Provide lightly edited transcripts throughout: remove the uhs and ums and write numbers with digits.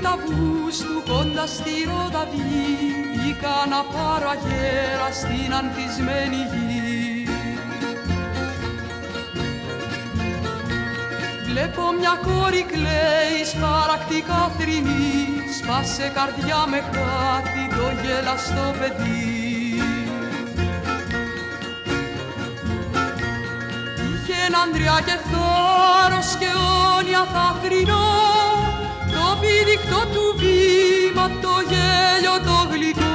του Αυγούστου κοντά στη Ροδαβή βγήκα να πάρω αγέρα στην ανθισμένη γη. Βλέπω μια κόρη κλαίει σπαρακτικά θρηνή, σπάσε καρδιά με χάτι το γελαστό παιδί. Είχε έναν άντρια και θάρρος και αιώνια θα θρηνώ, το πηδηκτό του βήμα, το γέλιο το γλυκό.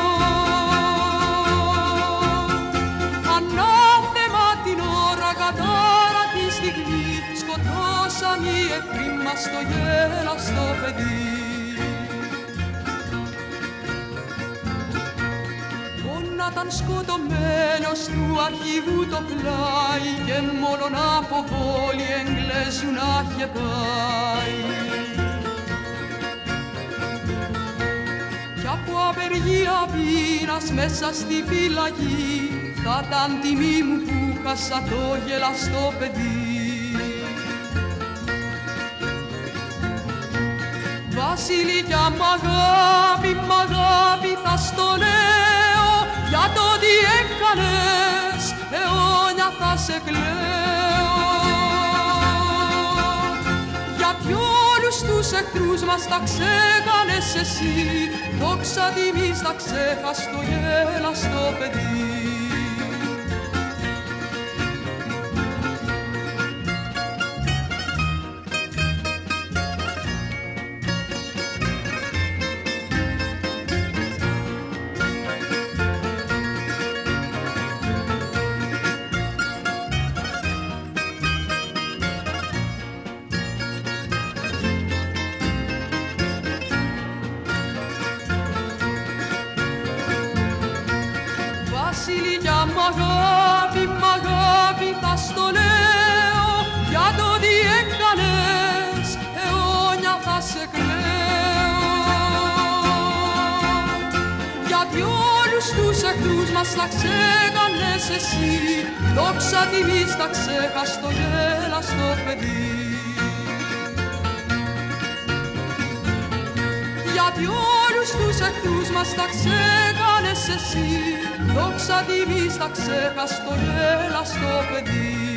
Ανάθεμα την ώρα, κατάρα τη στιγμή, σκοτώσαν οι εχθροί μας το γέλαστο παιδί. Ήταν σκοτωμένος του αρχηγού το πλάι και μόνον από βόλη Εγγλέζου να είχε πάει. Κι από απεργία πείνας μέσα στη φυλακή θα ήταν τιμή μου που χάσα το γελαστό παιδί. Βασιλικιά μ' αγάπη θα στο λέω, για το τι έκανες αιώνια θα σε κλαίω. Γιατί όλους τους εχθρούς μας τα ξέχανες εσύ, δόξα τιμής τα ξέχας το γέλαστο παιδί. Βασιλικιά μ' αγάπη θα στο λέω, για το τι έκανες αιώνια θα σε κλαίω. Γιατί όλους τους εχθρούς μας τα ξέχανες εσύ, δόξα τιμής τα ξέχας το γέλαστο παιδί. Γιατί όλους τους εχθρούς μας τα ξέχανες εσύ, δόξα τιμής τα ξέχας το γέλαστο παιδί.